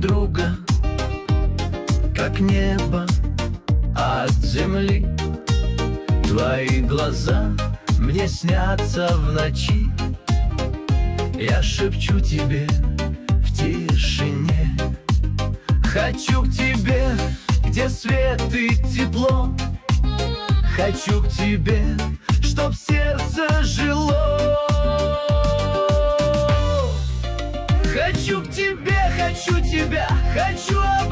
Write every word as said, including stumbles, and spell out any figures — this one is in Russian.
друга, как небо от земли. Твои глаза мне снятся в ночи. Я шепчу тебе в тишине: хочу к тебе, где свет и тепло. Хочу к тебе, чтоб сердце жило. Хочу к тебе, хочу тебя, хочу